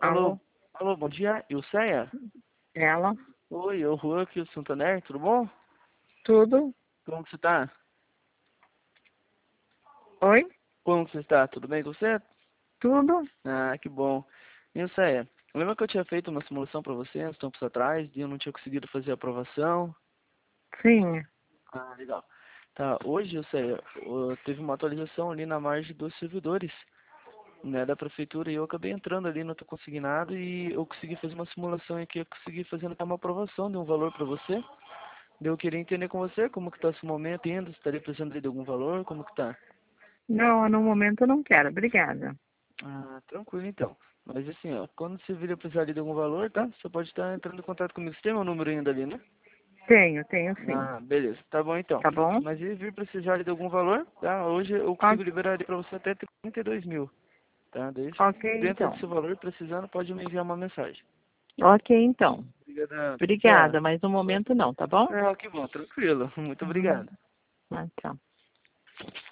Alô? Alô, bom dia, Ilceia? Ela? Oi, eu Juan aqui, o Santander, tudo bom? Tudo? Como que você tá? Oi? Como que você está? Tudo bem com você? Tudo? Ah, que bom. Ilceia, lembra que eu tinha feito uma simulação para você uns tempos atrás e eu não tinha conseguido fazer a aprovação? Sim. Ah, legal. Tá, hoje, Ilceia, teve uma atualização ali na margem dos servidores, né, da prefeitura e eu acabei entrando ali no teu consignado e eu consegui fazer uma simulação aqui, eu consegui fazer uma aprovação de um valor para você. Eu queria entender com você como que tá esse momento ainda, se estaria precisando de algum valor, como que tá? Não, no momento eu não quero. Obrigada. Ah, tranquilo então. Mas assim, ó, quando você vir a precisar de algum valor, tá? Você pode estar entrando em contato comigo. Você tem meu número ainda ali, né? Tenho sim. Ah, beleza. Tá bom então. Tá bom? Mas se vir precisar de algum valor, tá? Hoje eu O- consigo liberar ali pra você até 32 mil, tá? Daí, Ok, dentro então. desse valor, precisando, pode me enviar uma mensagem. Ok, então. Obrigadão. Tchau. Obrigada, mas no momento não, tá bom? Ah, que bom, tranquilo. Muito Uhum. obrigado. Ah, tchau.